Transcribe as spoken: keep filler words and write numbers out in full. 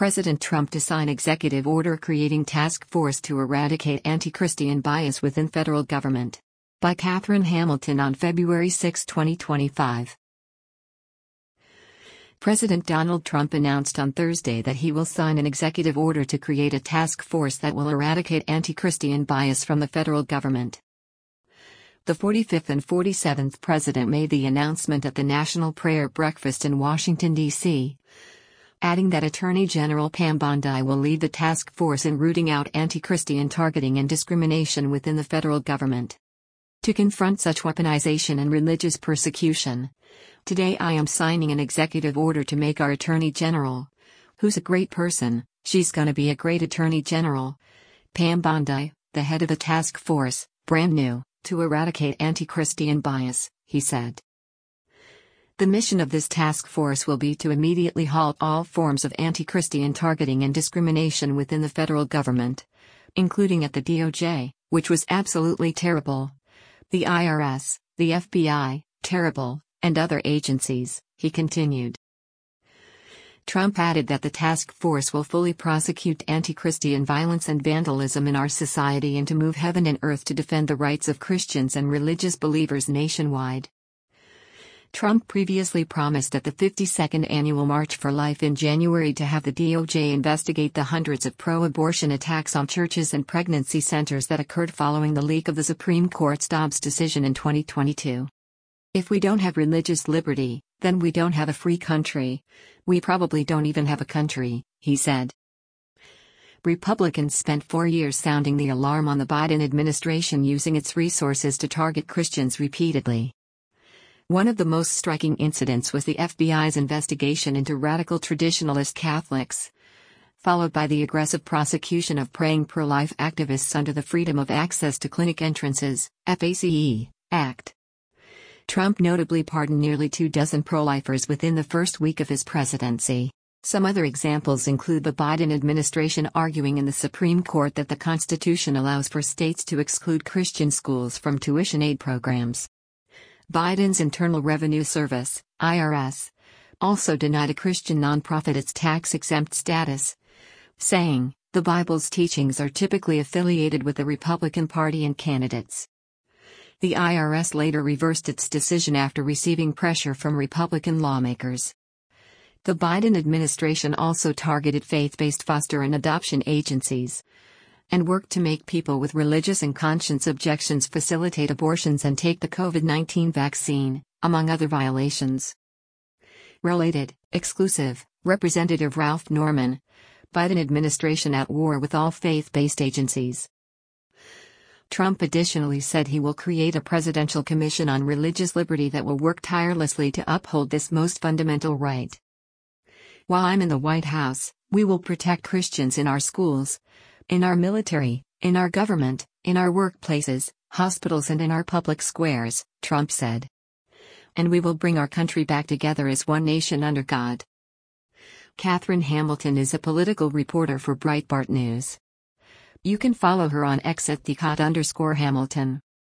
President Trump to sign executive order creating task force to eradicate anti-Christian bias within federal government. By Catherine Hamilton on February sixth, twenty twenty-five. President Donald Trump announced on Thursday that he will sign an executive order to create a task force that will eradicate anti-Christian bias from the federal government. The forty-fifth and forty-seventh President made the announcement at the National Prayer Breakfast in Washington, D C, adding that Attorney General Pam Bondi will lead the task force in rooting out anti-Christian targeting and discrimination within the federal government. To confront such weaponization and religious persecution, today I am signing an executive order to make our Attorney General, who's a great person, she's gonna be a great Attorney General, Pam Bondi, the head of the task force, brand new, to eradicate anti-Christian bias, he said. The mission of this task force will be to immediately halt all forms of anti-Christian targeting and discrimination within the federal government, including at the D O J, which was absolutely terrible, the I R S, the F B I, terrible, and other agencies, he continued. Trump added that the task force will fully prosecute anti-Christian violence and vandalism in our society and to move heaven and earth to defend the rights of Christians and religious believers nationwide. Trump previously promised at the fifty-second Annual March for Life in January to have the D O J investigate the hundreds of pro-abortion attacks on churches and pregnancy centers that occurred following the leak of the Supreme Court's Dobbs decision in twenty twenty-two. If we don't have religious liberty, then we don't have a free country. We probably don't even have a country, he said. Republicans spent four years sounding the alarm on the Biden administration using its resources to target Christians repeatedly. One of the most striking incidents was the F B I's investigation into radical traditionalist Catholics, followed by the aggressive prosecution of praying pro-life activists under the Freedom of Access to Clinic Entrances (FACE) Act. Trump notably pardoned nearly two dozen pro-lifers within the first week of his presidency. Some other examples include the Biden administration arguing in the Supreme Court that the Constitution allows for states to exclude Christian schools from tuition aid programs. Biden's Internal Revenue Service, I R S, also denied a Christian nonprofit its tax-exempt status, saying, "The Bible's teachings are typically affiliated with the Republican Party and candidates." The I R S later reversed its decision after receiving pressure from Republican lawmakers. The Biden administration also targeted faith-based foster and adoption agencies, and worked to make people with religious and conscience objections facilitate abortions and take the COVID nineteen vaccine, among other violations. Related, exclusive, Representative Ralph Norman, Biden administration at war with all faith-based agencies. Trump additionally said he will create a presidential commission on religious liberty that will work tirelessly to uphold this most fundamental right. While I'm in the White House, we will protect Christians in our schools, in our military, in our government, in our workplaces, hospitals and in our public squares, Trump said. And we will bring our country back together as one nation under God. Catherine Hamilton is a political reporter for Breitbart News. You can follow her on X at the Cot underscore Hamilton.